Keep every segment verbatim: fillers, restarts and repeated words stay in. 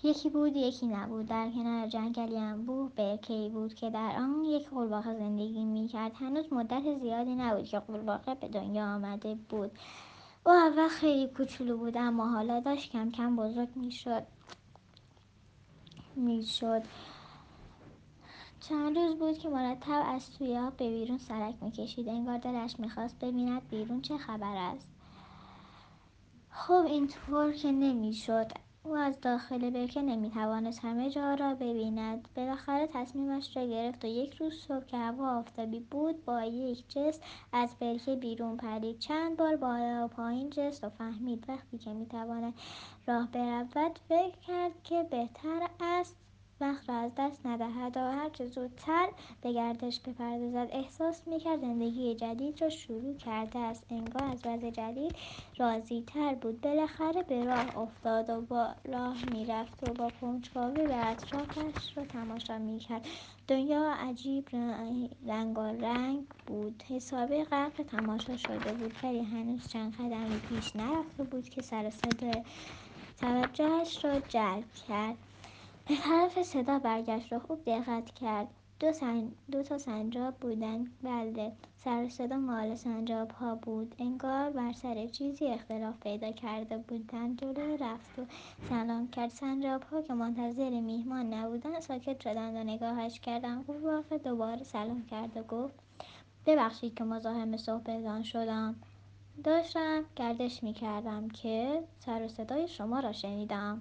یکی بود یکی نبود. در کنار جنگلی انبوه برکه‌ای بود که در آن یک قورباغه زندگی می‌کرد. هنوز مدت زیادی نبود که قورباغه به دنیا آمده بود. او اول خیلی کوچولو بود، اما حالا داشت کم کم بزرگ میشد میشد چند روز بود که مرتب از توی آب به بیرون سرک میکشید. انگار دلش میخواست ببیند بیرون چه خبر است. خب اینطور که نمیشد. او از داخل برکه نمیتوانست همه جا را ببیند. بالاخره تصمیمش را گرفت و یک روز صبح که هوا آفتابی بود با یک جست از برکه بیرون پرید. چند بار بالا و پایین جست و فهمید وقتی که میتواند راه برود فکر کرد که بهتر است وقت را از دست ندهد و هرچه زودتر به گردش بپردازد. احساس میکرد زندگی جدید را شروع کرده است. انگار از وضع جدید راضی تر بود. بالاخره به راه افتاد و با راه میرفت و با کنجکاوی به اطرافش را تماشا میکرد. دنیا عجیب رنگ و رنگ بود. حسابی غرق تماشا شده بود، ولی هنوز چند قدمی پیش نرفته بود که سر صدا توجهش را جلب کرد. به طرف صدا برگشت و خوب دقت کرد. دو, سن... دو تا سنجاب بودن. بله، سر صدا مال سنجاب ها بود. انگار بر سر چیزی اختلاف پیدا کرده بودند. جلو رفت و سلام کرد. سنجاب ها که منتظر میهمان نبودن ساکت شدند و نگاهش کردند. قورباغه دوباره سلام کرد و گفت ببخشید که مزاحم صحبتان شدم. داشتم گردش میکردم که سر و صدای شما را شنیدم.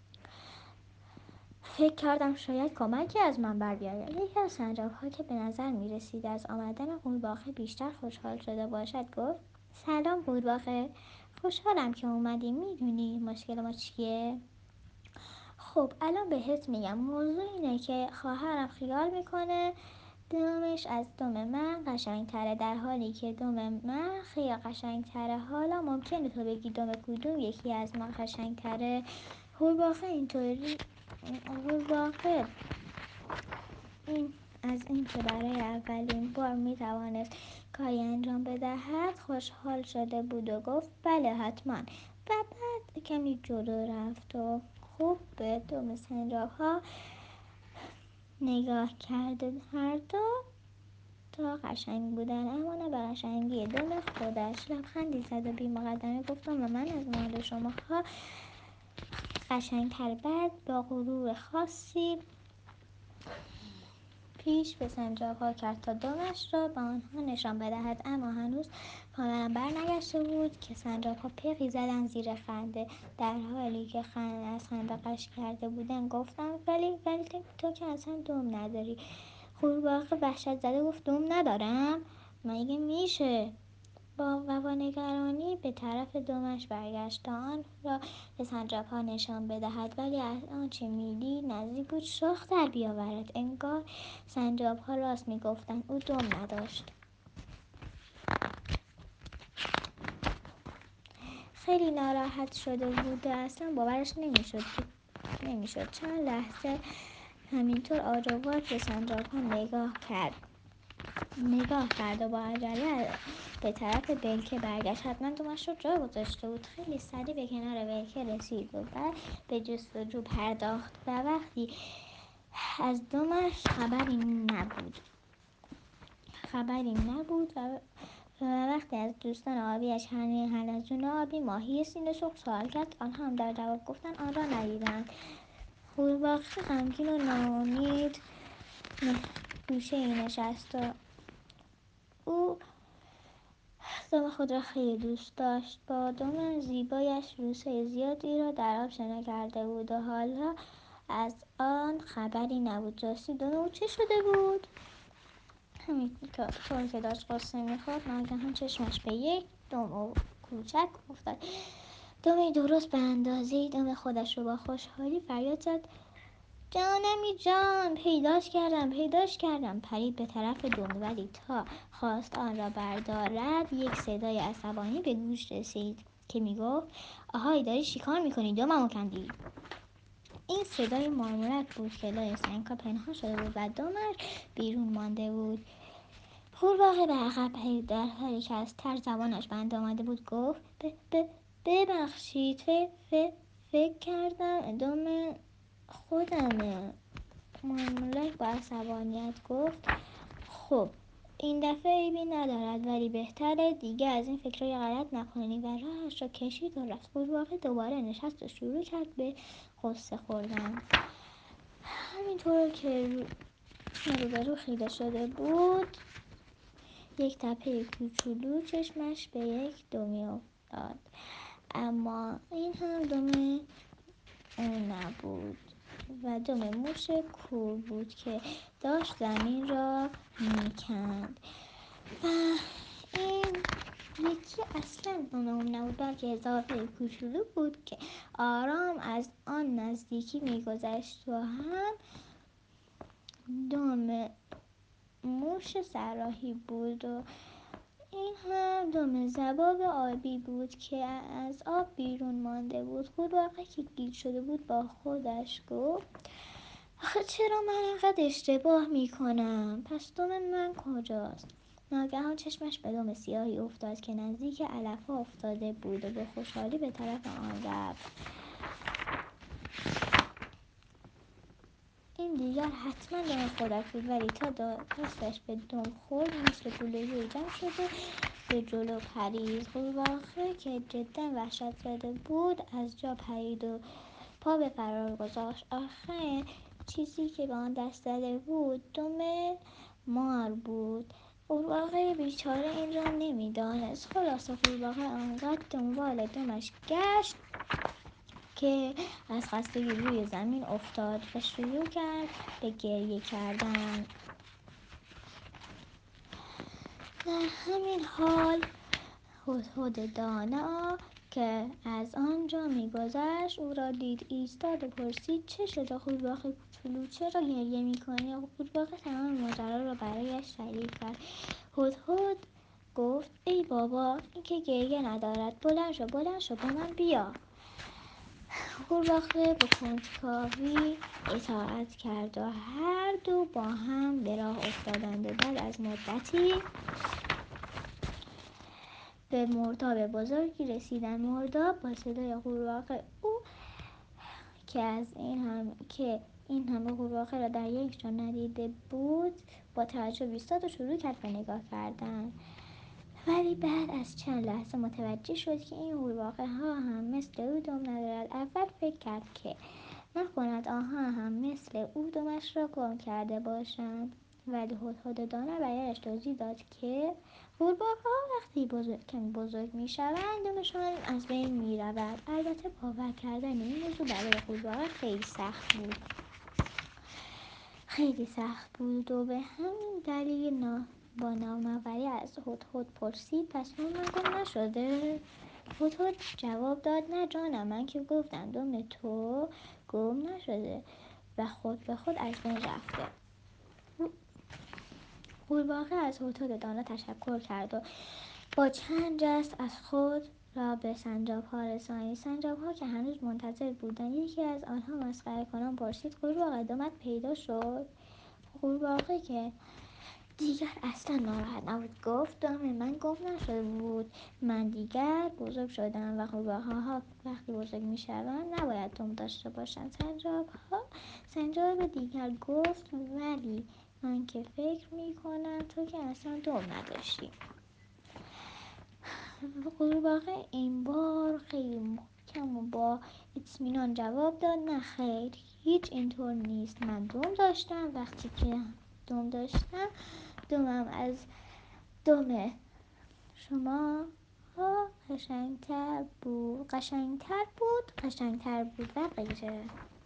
فکر کردم شاید کمکی از من بر بیاید. یکی از سنجاب‌ها که به نظر می رسید از آمدن قورباغه بیشتر خوشحال شده باشد گفت سلام قورباغه، خوشحالم که اومدی. میدونی مشکل ما چیه؟ خب الان بهت میگم. موضوع اینه که خواهرم خیال میکنه دمش از دم من قشنگتره، در حالی که دم من خیلی قشنگتره. حالا ممکنه تو بگی دم کدوم یکی از ما قشنگتره؟ قورباغه اینطوری قورباغه این از این که برای اولین بار میتوانست کاری انجام بدهد خوشحال شده بود و گفت بله حتما. و بعد کمی جلو رفت و خوب به دم سنجاب ها نگاه کرد. هر دو تا قشنگ بودن، اما نه به قشنگی دم خودش. لبخندی زد و بی مقدمه گفتم و من از مال شما ها قشنگتر. بعد با غرور خاصی پیش به سنجاب‌ها کرد تا دمش را به آنها نشان بدهد، اما هنوز کاملا برنگشته بود که سنجاب‌ها پقی زدند زیر خنده. در حالی که خنده از خنده قش کرده بودند گفتند ولی ولی تو که اصلا دم نداری. قورباغه وحشت زده گفت دم ندارم؟ مگه میشه؟ با و با نگرانی به طرف دمش برگشت تا آن را به سنجاب‌ها نشان بدهد، ولی از آنچه میدید نزدیک بود شاخ در بیاورد. انگار سنجاب‌ها راست میگفتند، او دم نداشت. خیلی ناراحت شده بود و اصلا باورش نمیشد نمیشد چند لحظه همینطور آجوار به سنجاب‌ها نگاه کرد نگاه کرد و با عجله به طرف بلکه برگشت. حتما دمش رو جا گذاشته بود. خیلی سریع به کنار بلکه رسید و بعد به جستجو پرداخت و وقتی از دمش خبری نبود خبری نبود و وقتی از دوستان آبیش هنی حلزون آبی ماهی سینه سرخ سوال کرد، آنها هم در جواب گفتن آن را ندیدند. قورباغه غمگین و ناامید گوشه ای نشست و او دم خود را خیلی دوست داشت. با دم زیبایش روس‌های زیادی را در آب شنا کرده بود و حالا از آن خبری نبود. راستی دم او چه شده بود؟ همینطور که داشت قصه میخورد ناگهان چشمش به یک دم کوچک افتاد. دمی درست به اندازه دم خودش رو با خوشحالی فریاد زد جانمی جان، پیداش کردم پیداش کردم. پرید به طرف دم، ولی تا خواست آن را بردارد یک صدای عصبانی به گوش رسید که میگفت آهای داری شکار میکنی، دممو کندی. این صدای مارمولک بود که لای سنگ‌ها پنهان شده بود و دمش بیرون مانده بود. قورباغه به عقب پرید، در حالی که از ترس زبانش بند آمده بود گفت ب ب ببخشید ف ف فکر کردم دم خودمه. مایمونک با عصبانیت گفت خب این دفعه عیبی ندارد، ولی بهتره دیگه از این فکرای غلط نکنی و راهش را کشید و رفت. قورباغه دوباره نشست و شروع کرد به قصه خوردن. همینطور که رو روبرو خیره شده بود، یک تپه کوچولو چشمش به یک دمی افتاد، اما این هم دم اون نبود و دم موش کور بود که داشت زمین را میکند. و این یکی اصلا دم اون نبود، بلکه اضافه کوچولو بود که آرام از آن نزدیکی میگذشت و هم دم موش سراحی بود و این هم دم ضباب آبی بود که از آب بیرون مانده بود. قورباغه که گیج شده بود با خودش گفت آخه چرا من اینقدر اشتباه میکنم؟ پس دم من کجاست؟ ناگهان چشمش به دم سیاهی افتاد که نزدیک علف‌ها افتاده بود و به خوشحالی به طرف آن رفت. این دیگر حتما دم خودش بود، ولی تا دستش به دم خورد مثل گلوله جمع شده به جلو پرید. قورباغه که جدا وحشت زده بود از جا پرید و پا به فرار گذاشت. آخه چیزی که به آن دست زده بود دم مار بود. قورباغه بیچاره این را نمیدانست. خلاصه قورباغه آنقدر دنبال دمش گشت که از خستگی روی زمین افتاد و شروع کرد به گریه کردن. در همین حال هدهد دانا که از آنجا میگذشت او را دید ایستاد و پرسید چه شده قورباغه کوچولو، چرا گریه میکنی؟ قورباغه تمام ماجرا را برایش تعریف کرد. هدهد گفت ای بابا این که گریه ندارد، بلند شو بلند شو با من بیا. قورباغه به کنجکاوی اطاعت کرد و هر دو با هم به راه افتادند و بعد از مدتی به مرداب بزرگی رسیدند. مرداب با صدای قورباغه او که از این هم که این همه قورباغه را در یک جا ندیده بود با تعجب ایستاد و شروع کرد به نگاه کردن. ولی بعد از چند لحظه متوجه شد که این قورباغه ها هم مثل او دم ندارد. اول فکر کرد که نکند آنها هم مثل او دمش را گم کرده باشند، ولی هدهد دانا برایش توضیح داد که قورباغه‌ها وقتی بزرگ کمی بزرگ میشوند دمشان از بین میرود. البته باور کردن این موضوع برای قورباغه خیلی سخت بود خیلی سخت بود و به همین دلیل نا با نامآوری از هدهد پرسید پس دم من گم نشده؟ هدهد جواب داد نه جانم، من که گفتم دم تو گم نشده و خود به خود از بین رفته. قورباغه از هدهد دانا تشکر کرد و با چند جست از خود را به سنجاب ها رسانید. سنجاب ها که هنوز منتظر بودند یکی از آنها مسخره کنان پرسید قورباغه دمت پیدا شد؟ قورباغه که دیگر اصلا ناراحت نبود گفت دم من گم نشده بود، من دیگر بزرگ شدم و قورباغه ها وقتی بزرگ می شوند نباید دم داشته باشند. سنجاب ها سنجاب دیگر گفت ولی من که فکر می کنم تو که اصلا دم نداشتی. قورباغه این بار خیلی محکم و با اطمینان جواب داد نه خیر، هیچ اینطور نیست، من دم داشتم، وقتی که دم داشتم دمم از دم شما ها قشنگتر بود قشنگتر بود قشنگتر بود و غیره.